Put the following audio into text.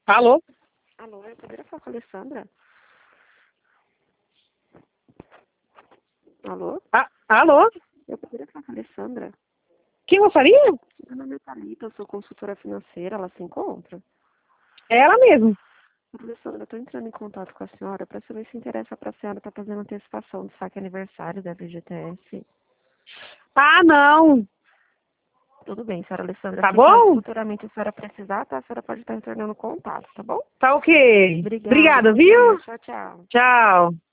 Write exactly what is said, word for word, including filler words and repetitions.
Alô? Alô, eu poderia falar com a Alessandra? Alô? Ah, alô? Eu poderia falar com a Alessandra? Quem gostaria? Meu nome é Thalita, eu sou consultora financeira, ela se encontra? É ela mesmo. Alessandra, eu estou entrando em contato com a senhora para saber se interessa para a senhora estar fazendo antecipação do saque aniversário da F G T S. Ah, não. Tudo bem, senhora Alessandra. Tá Se caso bom? futuramente a senhora precisar, tá? A senhora pode estar entrando em contato, tá bom? Tá ok. Obrigada, Obrigada, bom dia. viu? Tchau, tchau. Tchau.